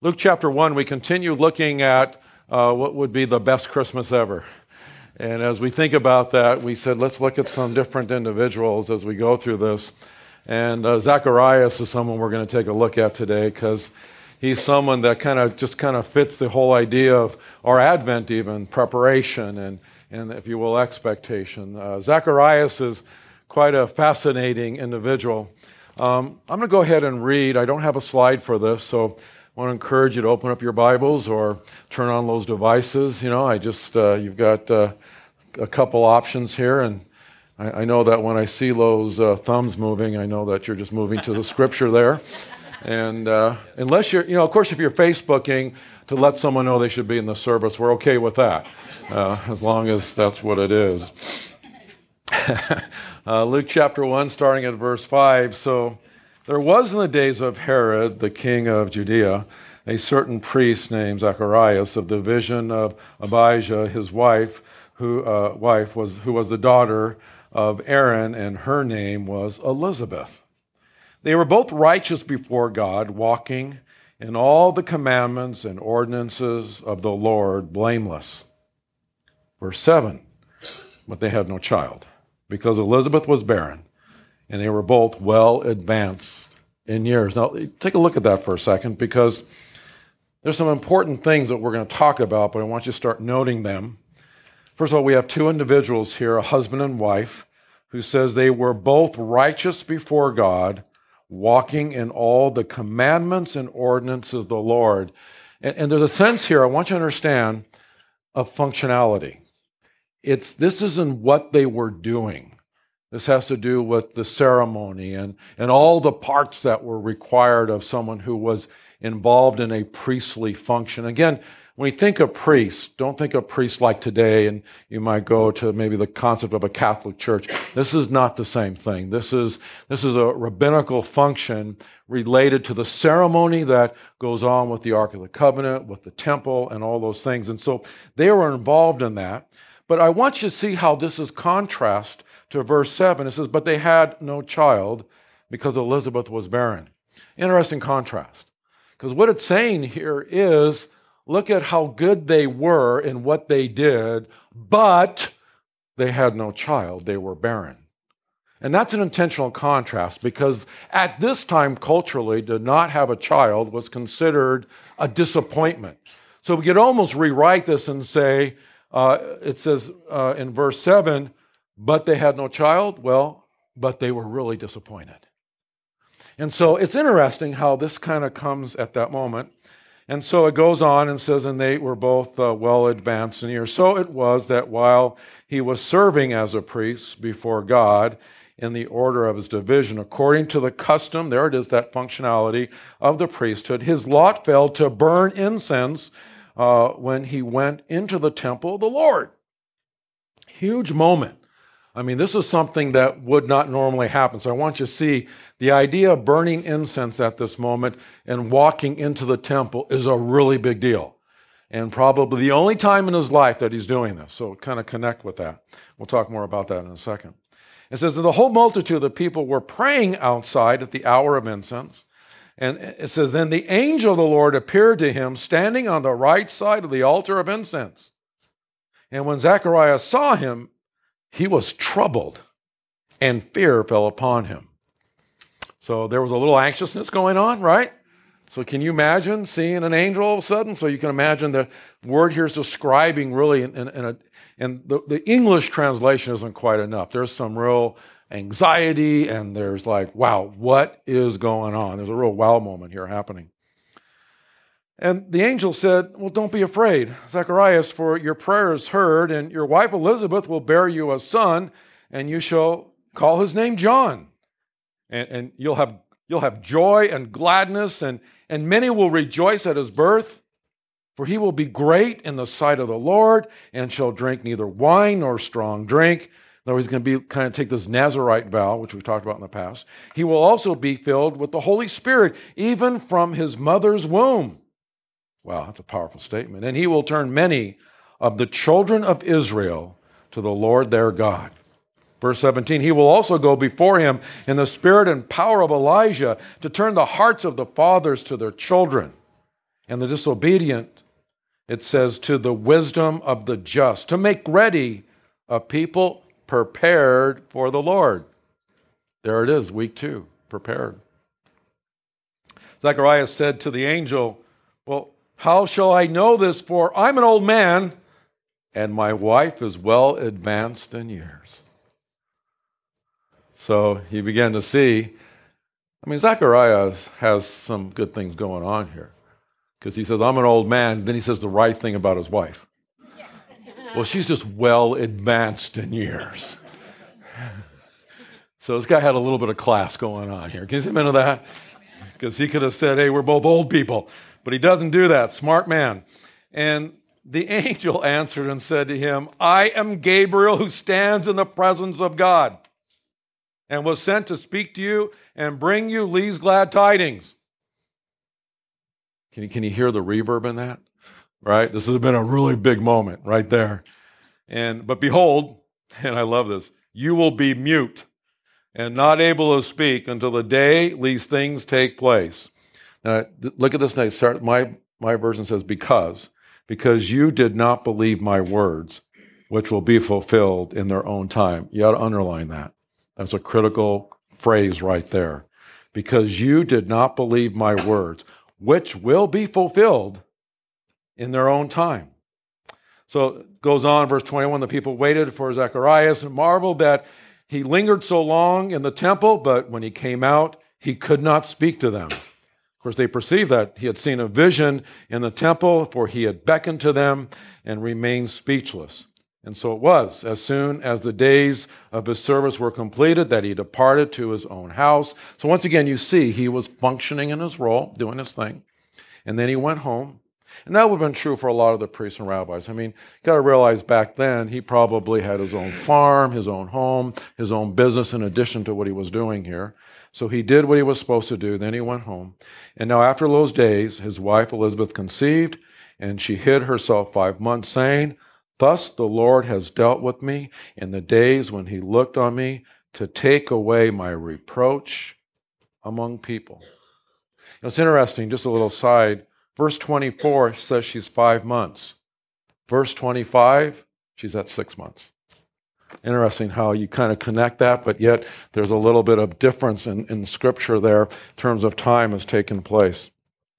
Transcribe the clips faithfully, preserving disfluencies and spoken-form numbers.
Luke chapter one, we continue looking at uh, what would be the best Christmas ever. And as we think about that, we said, let's look at some different individuals as we go through this. And uh, Zacharias is someone we're going to take a look at today because he's someone that kind of just kind of fits the whole idea of our Advent even, preparation and, and if you will, expectation. Uh, Zacharias is quite a fascinating individual. Um, I'm going to go ahead and read. I don't have a slide for this, so I want to encourage you to open up your Bibles or turn on those devices. You know, I just, uh, you've got uh, a couple options here, and I, I know that when I see those uh, thumbs moving, I know that you're just moving to the scripture there. And uh, unless you're, you know, of course, if you're Facebooking to let someone know they should be in the service, we're okay with that, uh, as long as that's what it is. uh, Luke chapter one, starting at verse five. So, there was in the days of Herod, the king of Judea, a certain priest named Zacharias of the division of Abijah, his wife, who uh, wife was who was the daughter of Aaron, and her name was Elizabeth. They were both righteous before God, walking in all the commandments and ordinances of the Lord, blameless. Verse seven, but they had no child, because Elizabeth was barren, and they were both well advanced in years. Now, take a look at that for a second, because there's some important things that we're going to talk about, but I want you to start noting them. First of all, we have two individuals here, a husband and wife, who says they were both righteous before God, walking in all the commandments and ordinances of the Lord. And, and there's a sense here, I want you to understand, of functionality. It's this isn't what they were doing. This has to do with the ceremony and, and all the parts that were required of someone who was involved in a priestly function. Again, when you think of priests, don't think of priests like today, and you might go to maybe the concept of a Catholic church. This is not the same thing. This is, this is a rabbinical function related to the ceremony that goes on with the Ark of the Covenant, with the temple, and all those things. And so they were involved in that. But I want you to see how this is contrast to verse seven. It says, but they had no child because Elizabeth was barren. Interesting contrast. Because what it's saying here is, look at how good they were in what they did, but they had no child. They were barren. And that's an intentional contrast, because at this time, culturally, to not have a child was considered a disappointment. So we could almost rewrite this and say, uh, it says uh, in verse seven, but they had no child. Well, but they were really disappointed. And so it's interesting how this kind of comes at that moment. And so it goes on and says, and they were both uh, well advanced in years. So it was that while he was serving as a priest before God in the order of his division, according to the custom, there it is, that functionality of the priesthood, his lot fell to burn incense uh, when he went into the temple of the Lord. Huge moment. I mean, this is something that would not normally happen. So I want you to see the idea of burning incense at this moment and walking into the temple is a really big deal. And probably the only time in his life that he's doing this. So kind of connect with that. We'll talk more about that in a second. It says that the whole multitude of the people were praying outside at the hour of incense. And it says, then the angel of the Lord appeared to him standing on the right side of the altar of incense. And when Zacharias saw him, he was troubled, and fear fell upon him. So there was a little anxiousness going on, right? So can you imagine seeing an angel all of a sudden? So you can imagine the word here is describing really, in, in, in a, and the, the English translation isn't quite enough. There's some real anxiety, and there's like, wow, what is going on? There's a real wow moment here happening. And the angel said, well, don't be afraid, Zacharias, for your prayer is heard, and your wife Elizabeth will bear you a son, and you shall call his name John. And, and you'll have you'll have joy and gladness, and, and many will rejoice at his birth, for he will be great in the sight of the Lord, and shall drink neither wine nor strong drink. Though he's going to be kind of take this Nazarite vow, which we've talked about in the past. He will also be filled with the Holy Spirit, even from his mother's womb. Wow, that's a powerful statement. And he will turn many of the children of Israel to the Lord their God. Verse seventeen, he will also go before him in the spirit and power of Elijah to turn the hearts of the fathers to their children and the disobedient, it says, to the wisdom of the just, to make ready a people prepared for the Lord. There it is, week two, prepared. Zacharias said to the angel, well, how shall I know this? For I'm an old man, and my wife is well advanced in years. So he began to see, I mean, Zacharias has some good things going on here. Because he says, I'm an old man. Then he says the right thing about his wife. Well, she's just well advanced in years. So this guy had a little bit of class going on here. Can you see into that? Because he could have said, hey, we're both old people. But he doesn't do that. Smart man. And the angel answered and said to him, I am Gabriel who stands in the presence of God and was sent to speak to you and bring you these glad tidings. Can you, can you hear the reverb in that? Right? This has been a really big moment right there. And but behold, and I love this, you will be mute and not able to speak until the day these things take place. Now, look at this next. Start, my, my version says, because, because you did not believe my words, which will be fulfilled in their own time. You ought to underline that. That's a critical phrase right there. Because you did not believe my words, which will be fulfilled in their own time. So it goes on, verse twenty-one, the people waited for Zacharias and marveled that he lingered so long in the temple, but when he came out, he could not speak to them. Of course, they perceived that he had seen a vision in the temple, for he had beckoned to them and remained speechless. And so it was, as soon as the days of his service were completed, that he departed to his own house. So once again, you see, he was functioning in his role, doing his thing. And then he went home. And that would have been true for a lot of the priests and rabbis. I mean, you got to realize back then, he probably had his own farm, his own home, his own business in addition to what he was doing here. So he did what he was supposed to do. Then he went home. And now after those days, his wife Elizabeth conceived, and she hid herself five months, saying, thus the Lord has dealt with me in the days when he looked on me to take away my reproach among people. You know, it's interesting, just a little side. Verse twenty-four says she's five months. Verse twenty-five, she's at six months. Interesting how you kind of connect that, but yet there's a little bit of difference in, in Scripture there in terms of time has taken place.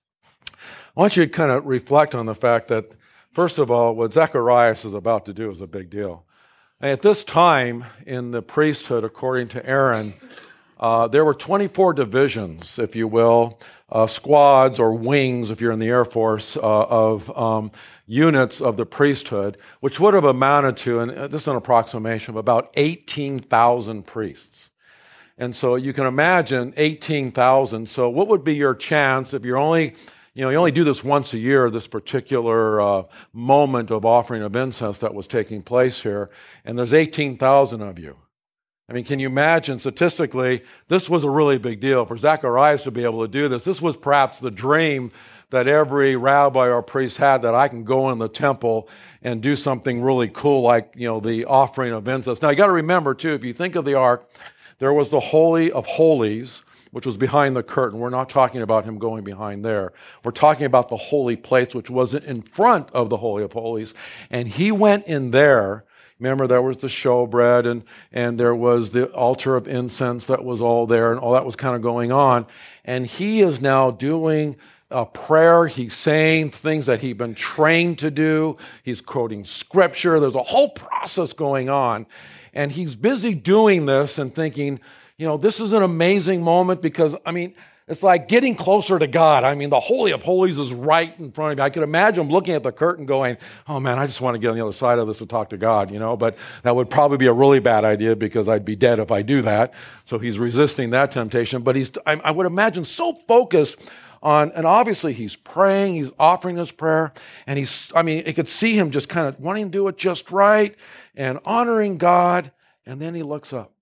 I want you to kind of reflect on the fact that, first of all, what Zacharias is about to do is a big deal. And at this time in the priesthood, according to Aaron, uh, there were twenty-four divisions, if you will, uh, squads or wings, if you're in the Air Force, uh, of um, units of the priesthood, which would have amounted to, and this is an approximation, of about eighteen thousand priests. And so you can imagine eighteen thousand. So what would be your chance if you're only... You know, you only do this once a year, this particular uh, moment of offering of incense that was taking place here, and there's eighteen thousand of you. I mean, can you imagine statistically, this was a really big deal for Zacharias to be able to do this. This was perhaps the dream that every rabbi or priest had, that I can go in the temple and do something really cool like, you know, the offering of incense. Now, you got to remember, too, if you think of the ark, there was the Holy of Holies, which was behind the curtain. We're not talking about him going behind there. We're talking about the holy place, which was in front of the Holy of Holies. And he went in there. Remember, there was the showbread, and, and there was the altar of incense that was all there, and all that was kind of going on. And he is now doing a prayer. He's saying things that he'd been trained to do. He's quoting scripture. There's a whole process going on. And he's busy doing this and thinking, you know, this is an amazing moment because, I mean, it's like getting closer to God. I mean, the Holy of Holies is right in front of me. I could imagine looking at the curtain going, oh man, I just want to get on the other side of this and talk to God, you know, but that would probably be a really bad idea because I'd be dead if I do that. So he's resisting that temptation, but he's, I, I would imagine, so focused on, and obviously he's praying, he's offering his prayer, and he's, I mean, you could see him just kind of wanting to do it just right and honoring God, and then he looks up.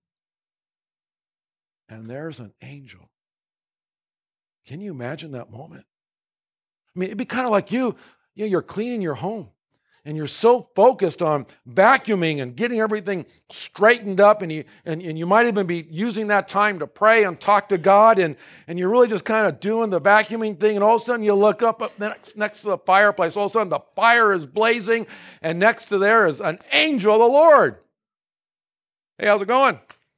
And there's an angel. Can you imagine that moment? I mean, it'd be kind of like you, you know, you're cleaning your home. and you're so focused on vacuuming and getting everything straightened up, and you, and, and you might even be using that time to pray and talk to God, and, and you're really just kind of doing the vacuuming thing, and all of a sudden you look up, up next, next to the fireplace, all of a sudden the fire is blazing, and next to there is an angel of the Lord. Hey, how's it going?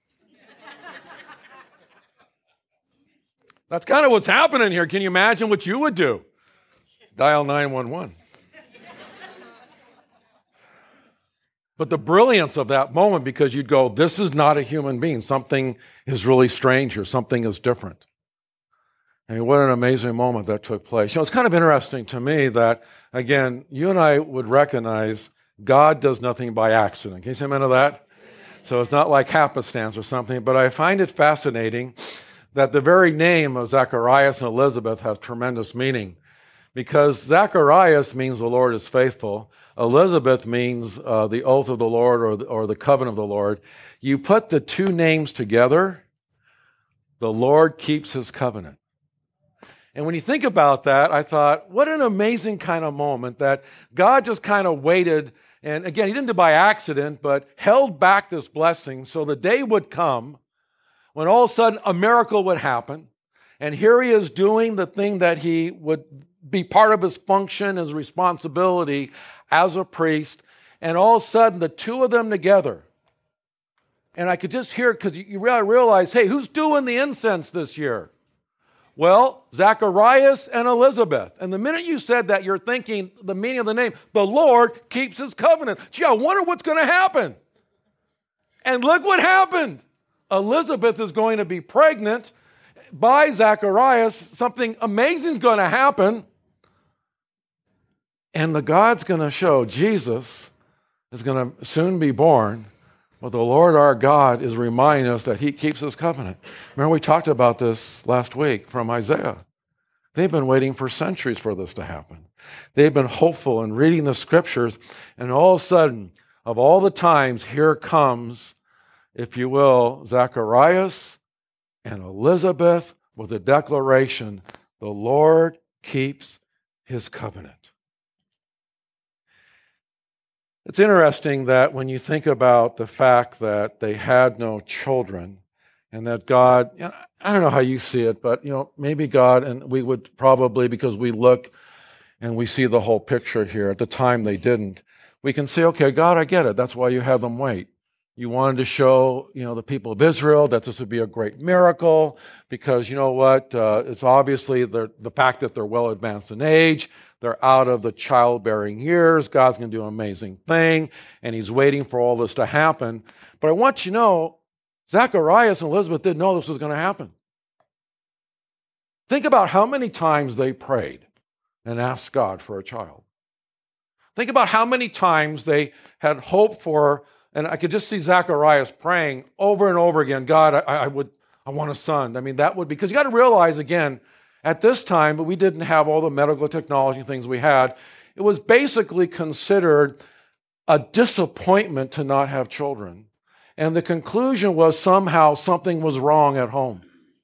That's kind of what's happening here. Can you imagine what you would do? Dial nine one one. But the brilliance of that moment, because you'd go, this is not a human being. Something is really strange here. Something is different. I mean, what an amazing moment that took place. You know, it's kind of interesting to me that, again, you and I would recognize God does nothing by accident. Can you say amen to that? So it's not like happenstance or something, but I find it fascinating that the very name of Zacharias and Elizabeth have tremendous meaning, because Zacharias means the Lord is faithful. Elizabeth means uh, the oath of the Lord, or the, or the covenant of the Lord. You put the two names together, the Lord keeps his covenant. And when you think about that, I thought, what an amazing kind of moment that God just kind of waited. And again, he didn't do it by accident, but held back this blessing so the day would come when all of a sudden a miracle would happen. And here he is doing the thing that he would be part of his function, his responsibility as a priest. And all of a sudden, the two of them together. And I could just hear it, because you realize, hey, who's doing the incense this year? Well, Zacharias and Elizabeth. And the minute you said that, you're thinking the meaning of the name, the Lord keeps his covenant. Gee, I wonder what's going to happen. And look what happened. Elizabeth is going to be pregnant by Zacharias. Something amazing is going to happen. And the God's going to show, Jesus is going to soon be born. But the Lord our God is reminding us that he keeps his covenant. Remember, we talked about this last week from Isaiah. They've been waiting for centuries for this to happen. They've been hopeful and reading the scriptures, and all of a sudden, of all the times, here comes, if you will, Zacharias and Elizabeth with a declaration, the Lord keeps his covenant. It's interesting that when you think about the fact that they had no children, and that God, you know, I don't know how you see it, but you know, maybe God, and we would probably, because we look and we see the whole picture here, at the time they didn't, we can say, okay, God, I get it. That's why you had them wait. You wanted to show, you know, the people of Israel that this would be a great miracle, because you know what? Uh, it's obviously the, the fact that they're well advanced in age. They're out of the childbearing years. God's going to do an amazing thing, and he's waiting for all this to happen. But I want you to know, Zacharias and Elizabeth didn't know this was going to happen. Think about how many times they prayed and asked God for a child. Think about how many times they had hoped for, and I could just see Zacharias praying over and over again, God, I, I would, I want a son. I mean, that would be, because you got to realize again, at this time, but we didn't have all the medical technology things we had. It was basically considered a disappointment to not have children. And the conclusion was somehow something was wrong at home.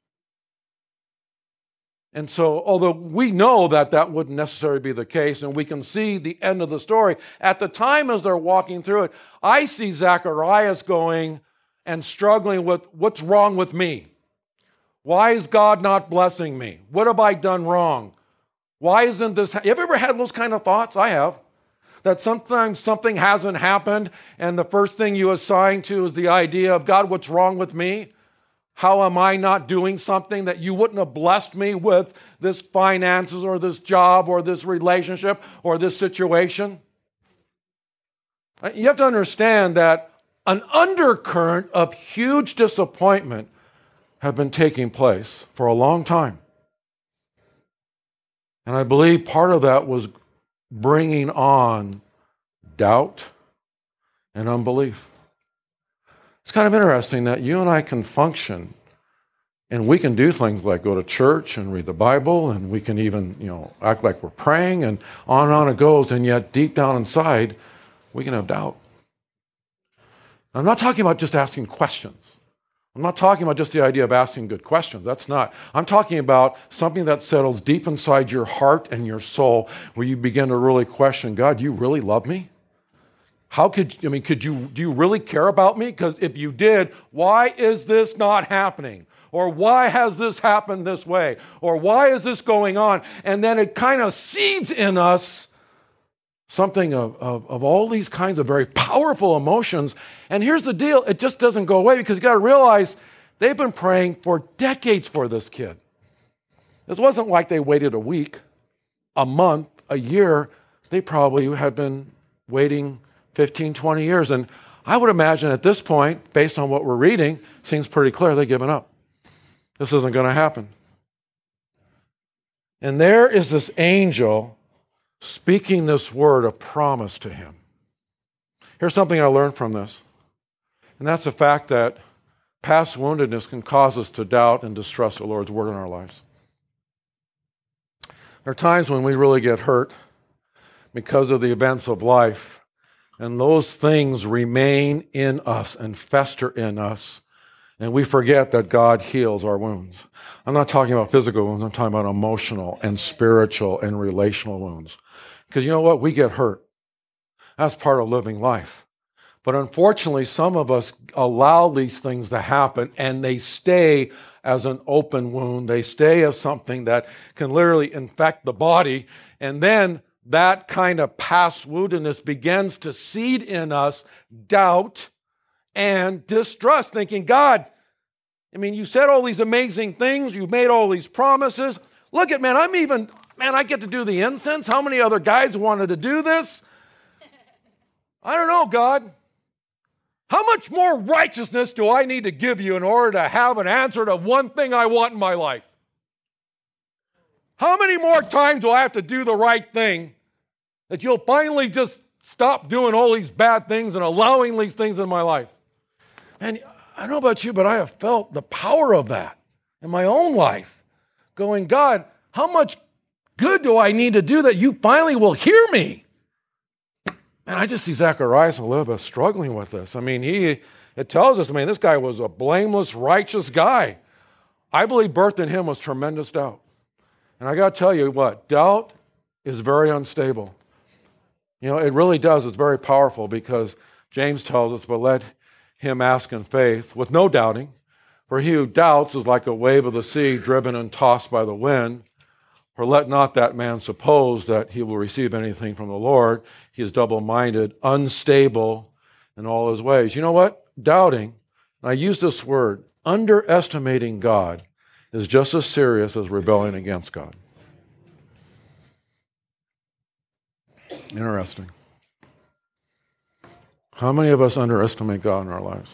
And so, although we know that that wouldn't necessarily be the case, and we can see the end of the story, at the time as they're walking through it, I see Zacharias going and struggling with, what's wrong with me? Why is God not blessing me? What have I done wrong? Why isn't this? Ha-? You ever had those kind of thoughts? I have. That sometimes something hasn't happened, and the first thing you assign to is the idea of, God, what's wrong with me? How am I not doing something that you wouldn't have blessed me with, this finances or this job or this relationship or this situation? You have to understand that an undercurrent of huge disappointment have been taking place for a long time. And I believe part of that was bringing on doubt and unbelief. It's kind of interesting that you and I can function, and we can do things like go to church and read the Bible, and we can even, you know, act like we're praying, and on and on it goes, and yet deep down inside, we can have doubt. I'm not talking about just asking questions. I'm I'm not talking about just the idea of asking good questions. That's not. I'm talking about something that settles deep inside your heart and your soul where you begin to really question, God, do you really love me? How could, I mean, could you, do you really care about me? Because if you did, why is this not happening? Or why has this happened this way? Or why is this going on? And then it kind of seeds in us something of, of, of all these kinds of very powerful emotions. And here's the deal, it just doesn't go away because you got to realize they've been praying for decades for this kid. It wasn't like they waited a week, a month, a year. They probably had been waiting fifteen, twenty years. And I would imagine at this point, based on what we're reading, seems pretty clear they've given up. This isn't going to happen. And there is this angel speaking this word of promise to him. Here's something I learned from this, and that's the fact that past woundedness can cause us to doubt and distrust the Lord's word in our lives. There are times when we really get hurt because of the events of life, and those things remain in us and fester in us, and we forget that God heals our wounds. I'm not talking about physical wounds, I'm talking about emotional and spiritual and relational wounds. Because you know what? We get hurt. That's part of living life. But unfortunately, some of us allow these things to happen and they stay as an open wound. They stay as something that can literally infect the body. And then that kind of past woundedness begins to seed in us doubt and distrust, thinking, God, I mean, you said all these amazing things. You made all these promises. Look at, man, I'm even... Man, I get to do the incense. How many other guys wanted to do this? I don't know, God. How much more righteousness do I need to give you in order to have an answer to one thing I want in my life? How many more times do I have to do the right thing that you'll finally just stop doing all these bad things and allowing these things in my life? And I don't know about you, but I have felt the power of that in my own life. Going, God, how much good do I need to do that you finally will hear me? And I just see Zacharias and Elizabeth struggling with this. I mean, he, it tells us, I mean, this guy was a blameless, righteous guy. I believe birthed in him was tremendous doubt. And I got to tell you what, doubt is very unstable. You know, it really does. It's very powerful because James tells us, but let him ask in faith with no doubting. For he who doubts is like a wave of the sea driven and tossed by the wind. For let not that man suppose that he will receive anything from the Lord. He is double-minded, unstable in all his ways. You know what? Doubting, and I use this word, underestimating God, is just as serious as rebelling against God. Interesting. How many of us underestimate God in our lives?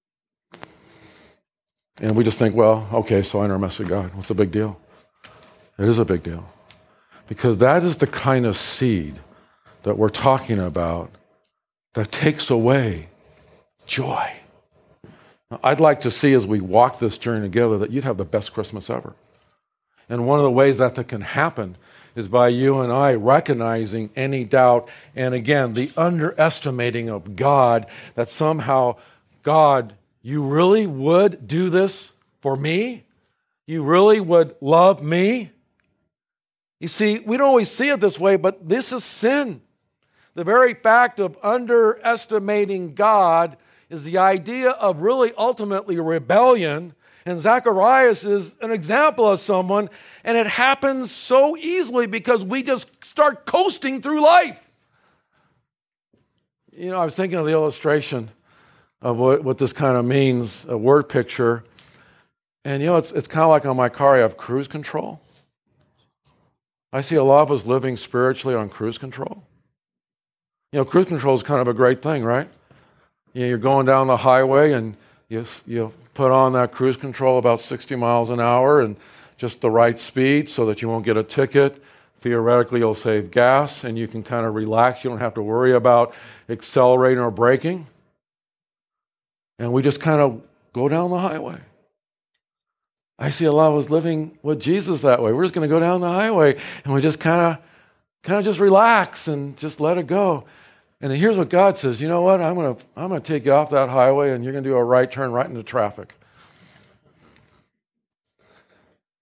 And we just think, well, okay, so I underestimate God. What's the big deal? It is a big deal. Because that is the kind of seed that we're talking about that takes away joy. Now, I'd like to see as we walk this journey together that you'd have the best Christmas ever. And one of the ways that that can happen is by you and I recognizing any doubt and, again, the underestimating of God, that somehow, God, you really would do this for me? You really would love me? You see, we don't always see it this way, but this is sin. The very fact of underestimating God is the idea of really ultimately rebellion. And Zacharias is an example of someone, and it happens so easily because we just start coasting through life. You know, I was thinking of the illustration of what, what this kind of means, a word picture. And, you know, it's, it's kind of like on my car, I have cruise control. I see a lot of us living spiritually on cruise control. You know, cruise control is kind of a great thing, right? You know, you're going down the highway and you, you put on that cruise control about sixty miles an hour and just the right speed so that you won't get a ticket. Theoretically, you'll save gas and you can kind of relax. You don't have to worry about accelerating or braking. And we just kind of go down the highway. I see a lot of us living with Jesus that way. We're just going to go down the highway and we just kind of kind of just relax and just let it go. And then here's what God says, you know what? I'm going to I'm going to take you off that highway and you're going to do a right turn right into traffic.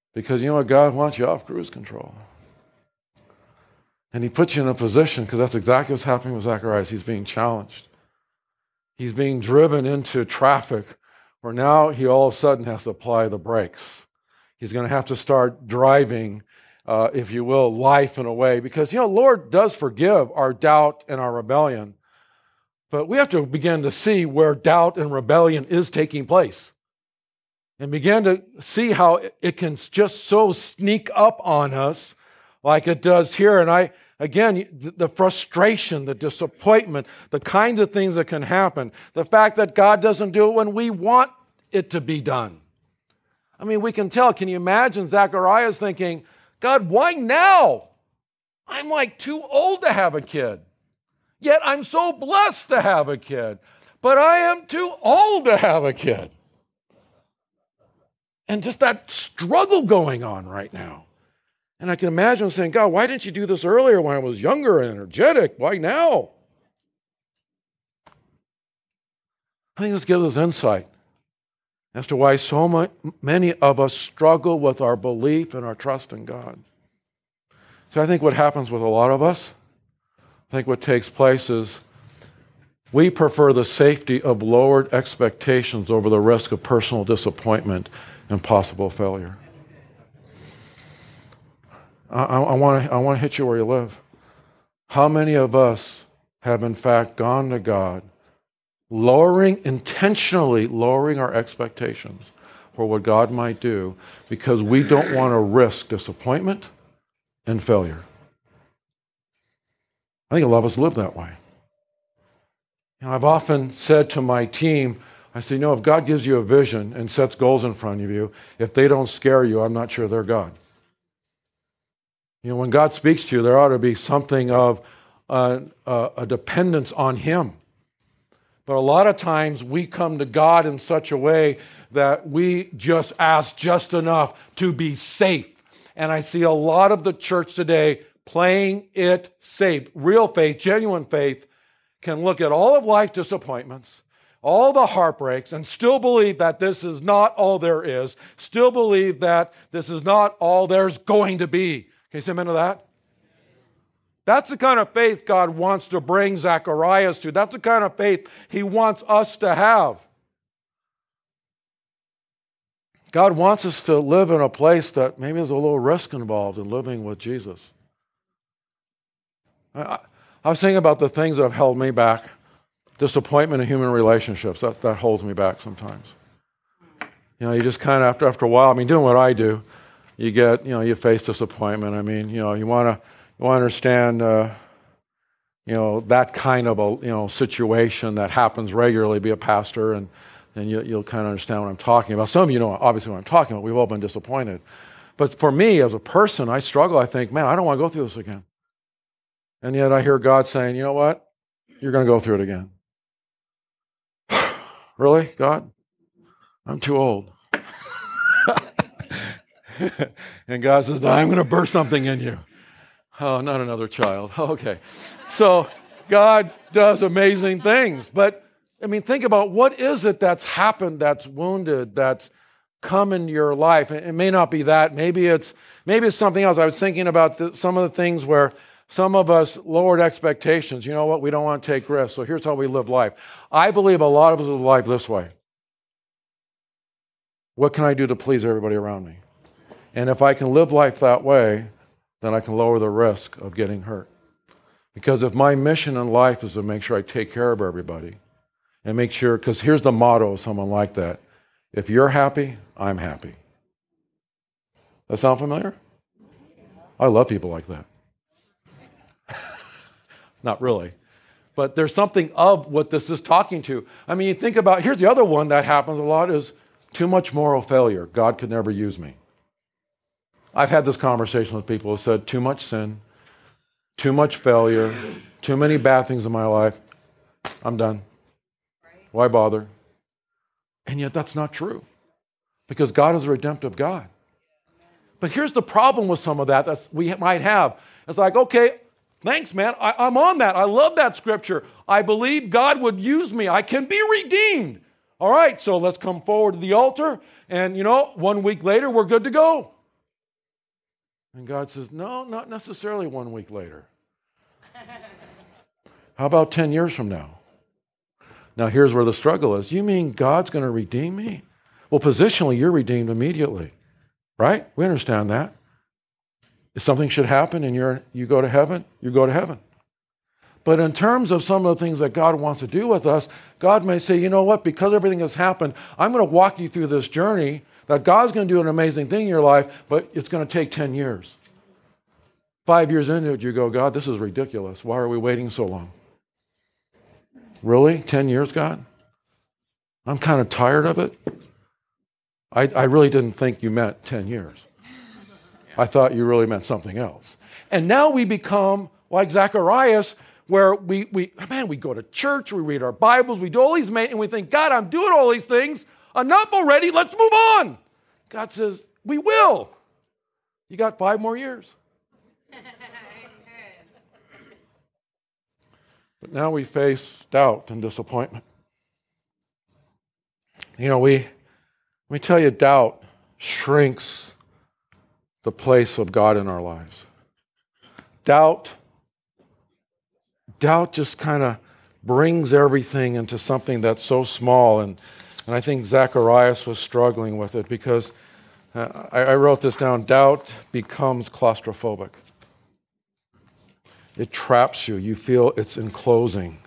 Because you know what? God wants you off cruise control. And he puts you in a position, because that's exactly what's happening with Zacharias. He's being challenged. He's being driven into traffic where now he all of a sudden has to apply the brakes. He's going to have to start driving, uh, if you will, life in a way. Because, you know, Lord does forgive our doubt and our rebellion. But we have to begin to see where doubt and rebellion is taking place. And begin to see how it can just so sneak up on us like it does here. And I, again, the frustration, the disappointment, the kinds of things that can happen, the fact that God doesn't do it when we want it to be done. I mean, we can tell. Can you imagine Zacharias thinking, God, why now? I'm like too old to have a kid. Yet I'm so blessed to have a kid. But I am too old to have a kid. And just that struggle going on right now. And I can imagine saying, God, why didn't you do this earlier when I was younger and energetic? Why now? I think this gives us insight as to why so many of us struggle with our belief and our trust in God. So I think what happens with a lot of us, I think what takes place is we prefer the safety of lowered expectations over the risk of personal disappointment and possible failure. I, I want to I want to hit you where you live. How many of us have in fact gone to God, lowering, intentionally lowering our expectations for what God might do because we don't want to risk disappointment and failure? I think a lot of us live that way. You know, I've often said to my team, I say, you know, if God gives you a vision and sets goals in front of you, if they don't scare you, I'm not sure they're God. You know, when God speaks to you, there ought to be something of a, a, a dependence on Him. But a lot of times we come to God in such a way that we just ask just enough to be safe. And I see a lot of the church today playing it safe. Real faith, genuine faith, can look at all of life's disappointments, all the heartbreaks, and still believe that this is not all there is, still believe that this is not all there's going to be. Can you say amen to that? That's the kind of faith God wants to bring Zacharias to. That's the kind of faith He wants us to have. God wants us to live in a place that maybe there's a little risk involved in living with Jesus. I, I was thinking about the things that have held me back. Disappointment in human relationships, that, that holds me back sometimes. You know, you just kind of, after, after a while, I mean, doing what I do, you get, you know, you face disappointment. I mean, you know, you want to you want to understand, uh, you know, that kind of a, you know, situation that happens regularly, be a pastor, and then you, you'll kind of understand what I'm talking about. Some of you know, obviously, what I'm talking about. We've all been disappointed. But for me, as a person, I struggle. I think, man, I don't want to go through this again. And yet I hear God saying, you know what? You're going to go through it again. Really, God? I'm too old. And God says, no, I'm going to burst something in you. Oh, not another child. Okay. So God does amazing things. But, I mean, think about what is it that's happened, that's wounded, that's come into your life. It may not be that. Maybe it's maybe it's something else. I was thinking about the, some of the things where some of us lowered expectations. You know what? We don't want to take risks. So here's how we live life. I believe a lot of us live life this way. What can I do to please everybody around me? And if I can live life that way, then I can lower the risk of getting hurt. Because if my mission in life is to make sure I take care of everybody and make sure, because here's the motto of someone like that. If you're happy, I'm happy. That sound familiar? I love people like that. Not really. But there's something of what this is talking to. I mean, you think about, here's the other one that happens a lot is too much moral failure. God could never use me. I've had this conversation with people who said, too much sin, too much failure, too many bad things in my life. I'm done. Why bother? And yet that's not true. Because God is a redemptive God. But here's the problem with some of that that we might have. It's like, okay, thanks, man. I, I'm on that. I love that scripture. I believe God would use me. I can be redeemed. All right, so let's come forward to the altar. And, you know, one week later, we're good to go. And God says, no, not necessarily one week later. How about ten years from now? Now, here's where the struggle is. You mean God's going to redeem me? Well, positionally, you're redeemed immediately, right? We understand that. If something should happen and you're, you go to heaven, you go to heaven. But in terms of some of the things that God wants to do with us, God may say, you know what, because everything has happened, I'm going to walk you through this journey that God's going to do an amazing thing in your life, but it's going to take ten years. Five years into it, you go, God, this is ridiculous. Why are we waiting so long? Really? Ten years, God? I'm kind of tired of it. I, I really didn't think you meant ten years. I thought you really meant something else. And now we become like Zacharias, where we, we man, we go to church, we read our Bibles, we do all these, and we think, God, I'm doing all these things. Enough already, let's move on. God says, we will. You got five more years. But now we face doubt and disappointment. You know, we, let me tell you, doubt shrinks the place of God in our lives. Doubt, doubt just kind of brings everything into something that's so small. And, and I think Zacharias was struggling with it because uh, I, I wrote this down. Doubt becomes claustrophobic. It traps you. You feel it's enclosing.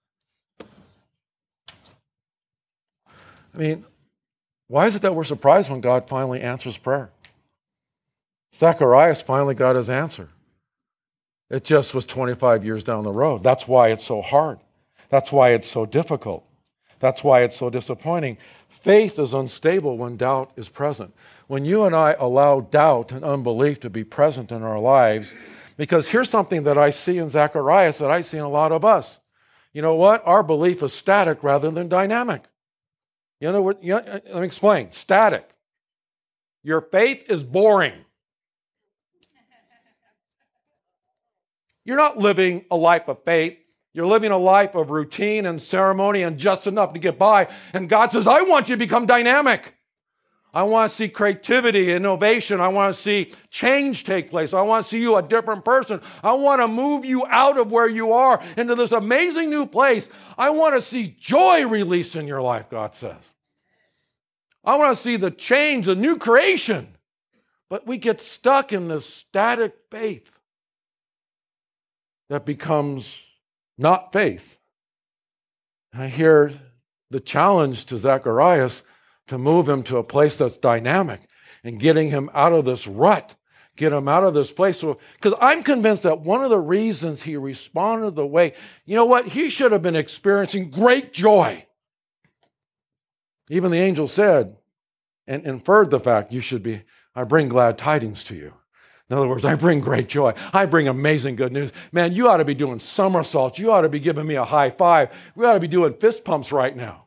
I mean, why is it that we're surprised when God finally answers prayer? Zacharias finally got his answer. It just was twenty-five years down the road. That's why it's so hard. That's why it's so difficult. That's why it's so disappointing. Faith is unstable when doubt is present. When you and I allow doubt and unbelief to be present in our lives, because here's something that I see in Zacharias that I see in a lot of us. You know what? Our belief is static rather than dynamic. You know what? You know, let me explain. Static. Your faith is boring. You're not living a life of faith. You're living a life of routine and ceremony and just enough to get by. And God says, I want you to become dynamic. I want to see creativity, innovation. I want to see change take place. I want to see you a different person. I want to move you out of where you are into this amazing new place. I want to see joy release in your life, God says. I want to see the change, the new creation. But we get stuck in this static faith that becomes not faith. I hear the challenge to Zacharias to move him to a place that's dynamic and getting him out of this rut, get him out of this place. So, because I'm convinced that one of the reasons he responded the way, you know what, he should have been experiencing great joy. Even the angel said and inferred the fact, you should be, I bring glad tidings to you. In other words, I bring great joy. I bring amazing good news. Man, you ought to be doing somersaults. You ought to be giving me a high five. We ought to be doing fist pumps right now.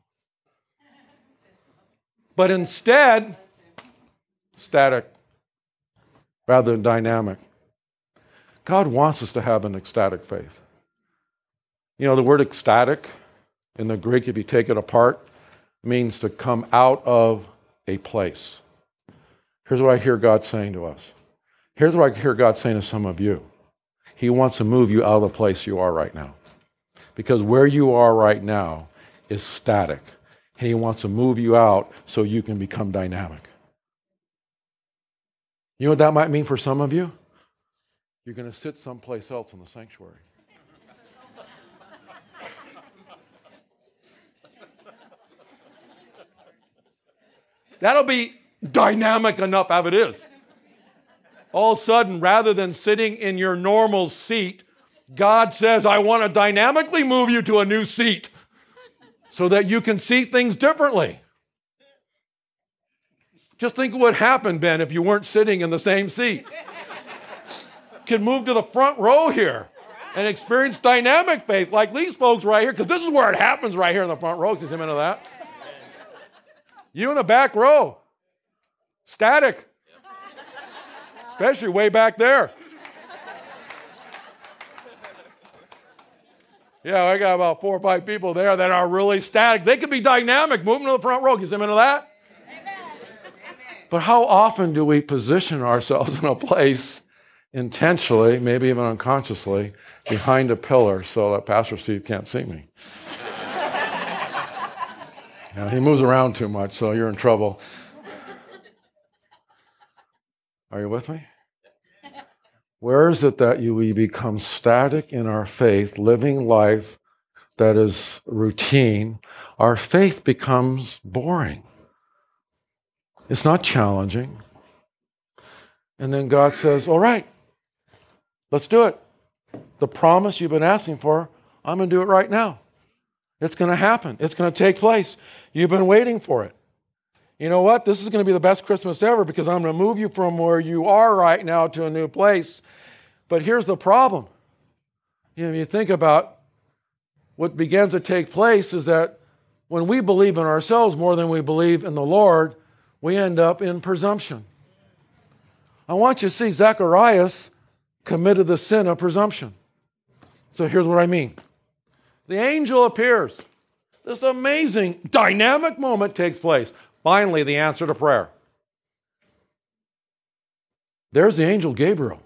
But instead, static rather than dynamic. God wants us to have an ecstatic faith. You know, the word ecstatic in the Greek, if you take it apart, means to come out of a place. Here's what I hear God saying to us. Here's what I hear God saying to some of you. He wants to move you out of the place you are right now. Because where you are right now is static. And he wants to move you out so you can become dynamic. You know what that might mean for some of you? You're going to sit someplace else in the sanctuary. That'll be dynamic enough as it is. All of a sudden, rather than sitting in your normal seat, God says, I want to dynamically move you to a new seat so that you can see things differently. Just think of what happened, Ben, if you weren't sitting in the same seat. You can move to the front row here and experience dynamic faith like these folks right here, because this is where it happens right here in the front row. Can you see into that? You in the back row. Static. Especially way back there. Yeah, I got about four or five people there that are really static. They could be dynamic, moving to the front row. Can you see into that? Amen. But how often do we position ourselves in a place intentionally, maybe even unconsciously, behind a pillar so that Pastor Steve can't see me. Yeah, he moves around too much, so you're in trouble. Are you with me? Where is it that you, we become static in our faith, living life that is routine? Our faith becomes boring. It's not challenging. And then God says, all right, let's do it. The promise you've been asking for, I'm going to do it right now. It's going to happen. It's going to take place. You've been waiting for it. You know what? This is going to be the best Christmas ever because I'm going to move you from where you are right now to a new place. But here's the problem. You know, you think about what begins to take place is that when we believe in ourselves more than we believe in the Lord, we end up in presumption. I want you to see Zacharias committed the sin of presumption. So here's what I mean. The angel appears. This amazing, dynamic moment takes place. Finally, the answer to prayer. There's the angel Gabriel.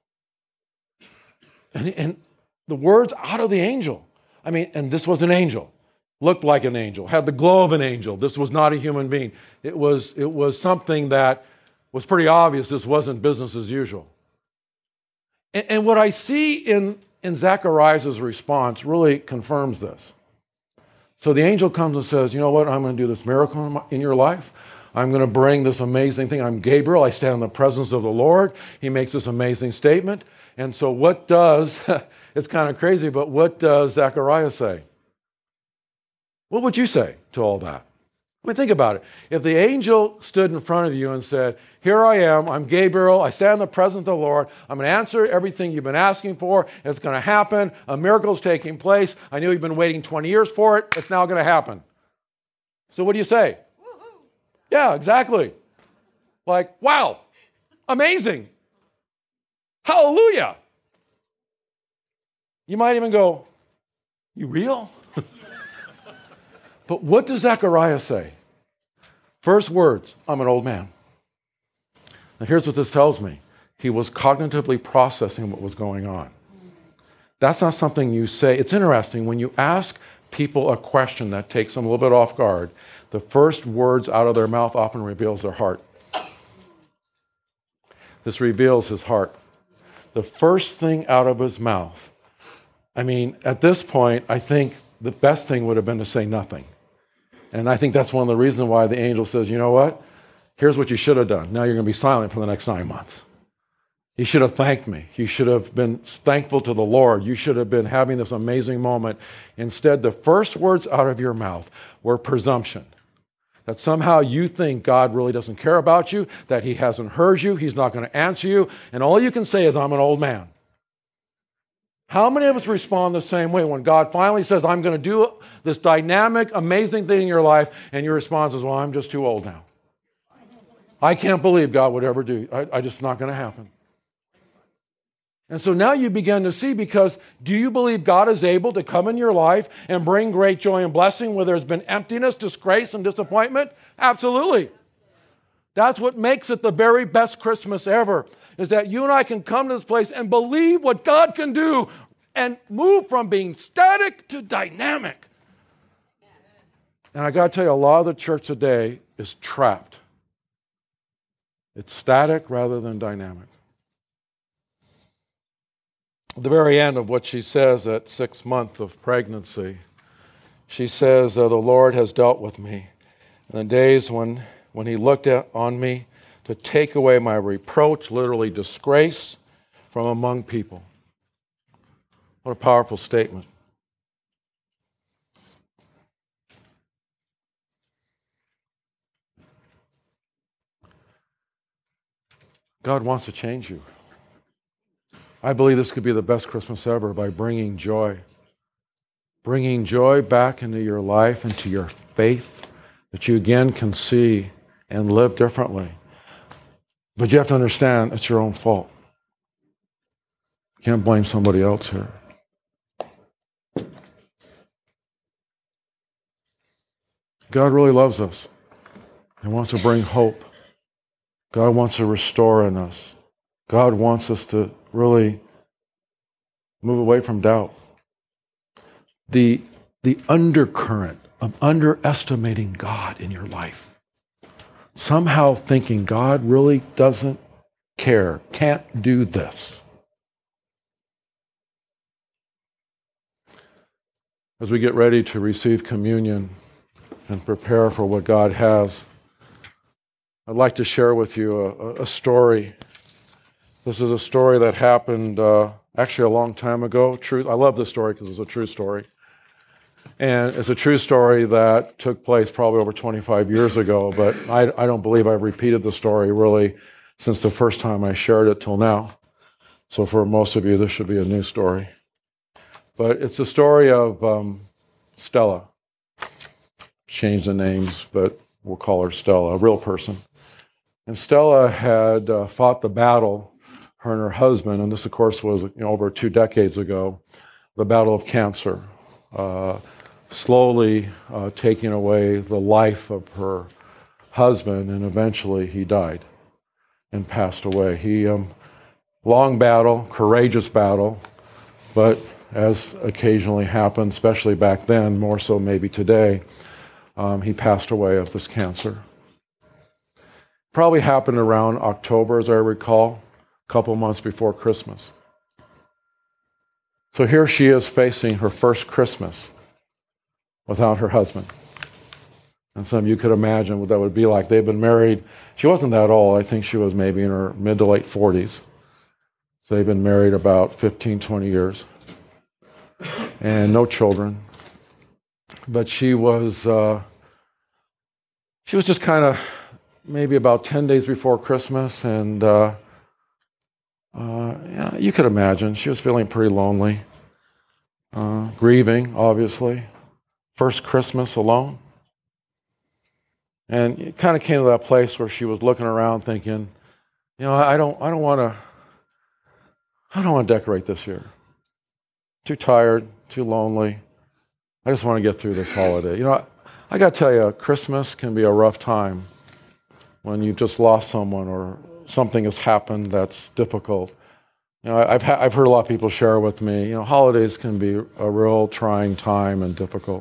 And, and the words out of the angel. I mean, and this was an angel. Looked like an angel. Had the glow of an angel. This was not a human being. It was, it was something that was pretty obvious this wasn't business as usual. And, and what I see in, in Zacharias' response really confirms this. So the angel comes and says, you know what, I'm going to do this miracle in, my, in your life. I'm going to bring this amazing thing. I'm Gabriel. I stand in the presence of the Lord. He makes this amazing statement. And so what does, it's kind of crazy, but what does Zacharias say? What would you say to all that? I mean, think about it. If the angel stood in front of you and said, here I am, I'm Gabriel, I stand in the presence of the Lord, I'm going to answer everything you've been asking for, it's going to happen, a miracle's taking place, I know you've been waiting twenty years for it, it's now going to happen. So what do you say? Woo-hoo. Yeah, exactly. Like, wow, amazing. Hallelujah. You might even go, you real? But what does Zechariah say? First words, I'm an old man. Now here's what this tells me. He was cognitively processing what was going on. That's not something you say. It's interesting, when you ask people a question that takes them a little bit off guard, the first words out of their mouth often reveals their heart. This reveals his heart. The first thing out of his mouth. I mean, at this point, I think the best thing would have been to say nothing. And I think that's one of the reasons why the angel says, you know what? Here's what you should have done. Now you're going to be silent for the next nine months. You should have thanked me. You should have been thankful to the Lord. You should have been having this amazing moment. Instead, the first words out of your mouth were presumption. That somehow you think God really doesn't care about you, that he hasn't heard you, he's not going to answer you, and all you can say is, I'm an old man. How many of us respond the same way when God finally says, I'm going to do this dynamic, amazing thing in your life, and your response is, well, I'm just too old now. I can't believe God would ever do. I, I just not going to happen. And so now you begin to see, because do you believe God is able to come in your life and bring great joy and blessing where there's been emptiness, disgrace, and disappointment? Absolutely. That's what makes it the very best Christmas ever, is that you and I can come to this place and believe what God can do and move from being static to dynamic. And I got to tell you, a lot of the church today is trapped. It's static rather than dynamic. At the very end of what she says at six months of pregnancy, she says, uh, the Lord has dealt with me in the days when, when he looked at, on me to take away my reproach, literally disgrace, from among people. What a powerful statement. God wants to change you. I believe this could be the best Christmas ever by bringing joy. Bringing joy back into your life, into your faith, that you again can see and live differently. But you have to understand it's your own fault. You can't blame somebody else here. God really loves us. He wants to bring hope. God wants to restore in us. God wants us to really move away from doubt. The, the undercurrent of underestimating God in your life. Somehow thinking God really doesn't care, can't do this. As we get ready to receive communion and prepare for what God has, I'd like to share with you a, a story. This is a story that happened uh, actually a long time ago. True, I love this story because it's a true story. And it's a true story that took place probably over twenty-five years ago, but I, I don't believe I've repeated the story really since the first time I shared it till now. So for most of you, this should be a new story. But it's the story of um, Stella. Change the names, but we'll call her Stella, a real person. And Stella had uh, fought the battle, her and her husband, and this, of course, was you know, over two decades ago, the battle of cancer, uh, slowly uh, taking away the life of her husband, and eventually he died and passed away. He, um, long battle, courageous battle, but as occasionally happened, especially back then, more so maybe today, um, he passed away of this cancer. Probably happened around October, as I recall, a couple months before Christmas. So here she is facing her first Christmas without her husband. And some of you could imagine what that would be like. They've been married. She wasn't that old. I think she was maybe in her mid to late forties. So they've been married about fifteen, twenty years. And no children. But she was, uh, she was just kind of maybe about ten days before Christmas. And uh, uh, yeah, you could imagine. She was feeling pretty lonely. Uh, grieving, obviously. First Christmas alone. And it kind of came to that place where she was looking around thinking, you know, I don't I don't want to I don't want to decorate this year. Too tired, too lonely. I just want to get through this holiday. You know, I, I got to tell you, Christmas can be a rough time when you've just lost someone or something has happened that's difficult. You know, I've ha- I've heard a lot of people share with me, you know, holidays can be a real trying time and difficult.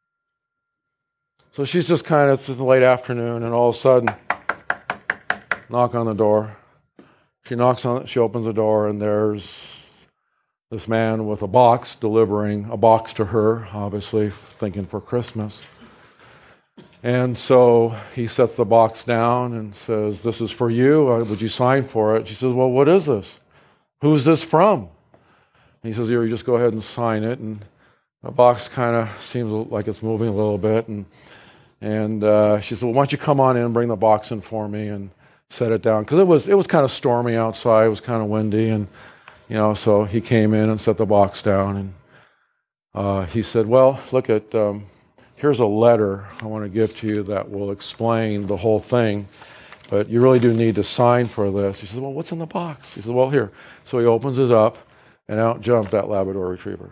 So she's just kind of, it's the late afternoon, and all of a sudden, knock on the door. She knocks on it, she opens the door, and there's this man with a box delivering a box to her, obviously thinking for Christmas. And so he sets the box down and says, "This is for you. Would you sign for it?" She says, "Well, what is this? Who's this from?" And he says, "Here, you just go ahead and sign it." And the box kind of seems like it's moving a little bit. And and uh, she said, "Well, why don't you come on in and bring the box in for me and set it down?" Because it was it was kind of stormy outside. It was kind of windy, and you know, so he came in and set the box down. And uh, he said, "Well, look at um, here's a letter I want to give to you that will explain the whole thing, but you really do need to sign for this." He says, "Well, what's in the box?" He says, "Well, here." So he opens it up, and out jumped that Labrador Retriever,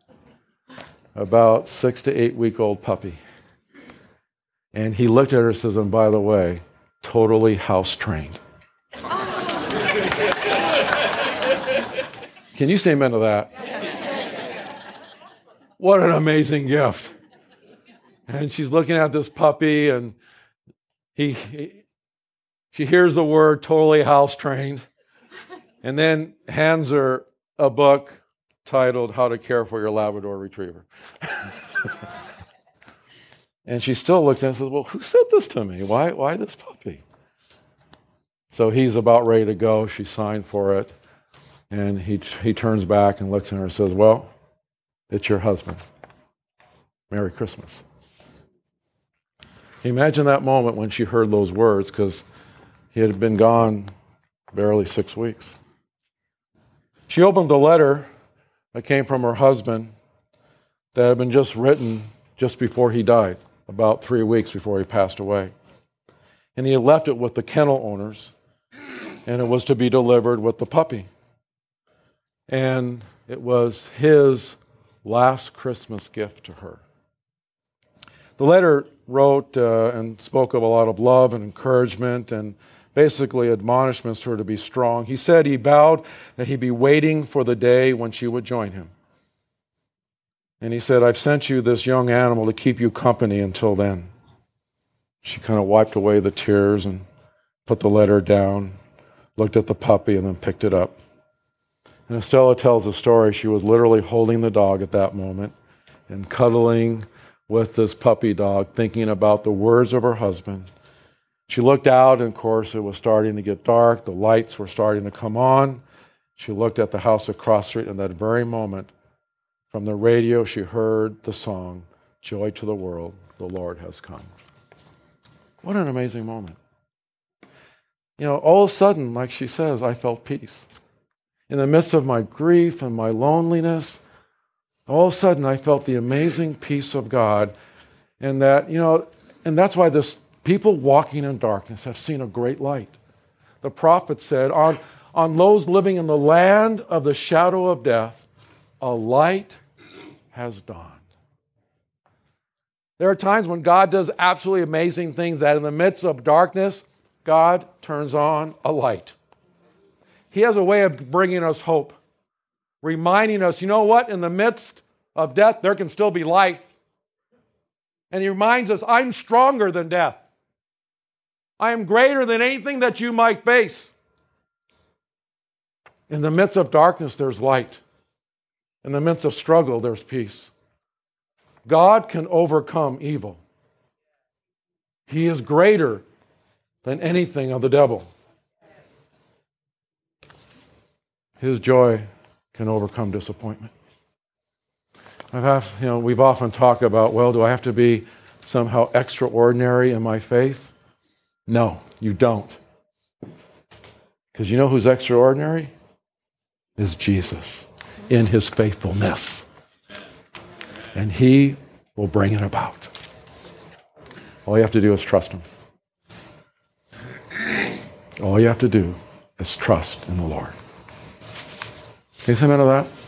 about six to eight week old puppy. And he looked at her and says, "And by the way, totally house trained." Can you say amen to that? What an amazing gift. And she's looking at this puppy, and he, he she hears the word totally house trained, and then hands her a book titled How to Care for Your Labrador Retriever. And she still looks at it and says, "Well, who sent this to me? Why, why this puppy?" So he's about ready to go. She signed for it. And he he turns back and looks at her and says, "Well, it's your husband. Merry Christmas." Imagine that moment when she heard those words, because he had been gone barely six weeks. She opened the letter that came from her husband that had been just written just before he died, about three weeks before he passed away. And he had left it with the kennel owners, and it was to be delivered with the puppy. And it was his last Christmas gift to her. The letter wrote uh, and spoke of a lot of love and encouragement, and basically admonishments to her to be strong. He said he vowed that he'd be waiting for the day when she would join him. And he said, I've sent you this young animal to keep you company until then. She kind of wiped away the tears and put the letter down, looked at the puppy, and then picked it up. And Estella tells the story. She was literally holding the dog at that moment and cuddling with this puppy dog, thinking about the words of her husband. She looked out, and of course, it was starting to get dark. The lights were starting to come on. She looked at the house across the street, and at that very moment, from the radio, she heard the song, Joy to the World, the Lord has come. What an amazing moment. You know, all of a sudden, like she says, I felt peace. In the midst of my grief and my loneliness, all of a sudden I felt the amazing peace of God. And that, you know, and that's why this people walking in darkness have seen a great light. The prophet said, on, on those living in the land of the shadow of death, a light has dawned. There are times when God does absolutely amazing things that in the midst of darkness, God turns on a light. He has a way of bringing us hope, reminding us, you know what, in the midst of death, there can still be life. And he reminds us, I'm stronger than death. I am greater than anything that you might face. In the midst of darkness, there's light. In the midst of struggle, there's peace. God can overcome evil. He is greater than anything of the devil. His joy can overcome disappointment. I've have, you know, we've often talked about, well, do I have to be somehow extraordinary in my faith? No, you don't. Because you know who's extraordinary? Is Jesus in his faithfulness. And he will bring it about. All you have to do is trust him. All you have to do is trust in the Lord. Can you say amen to that?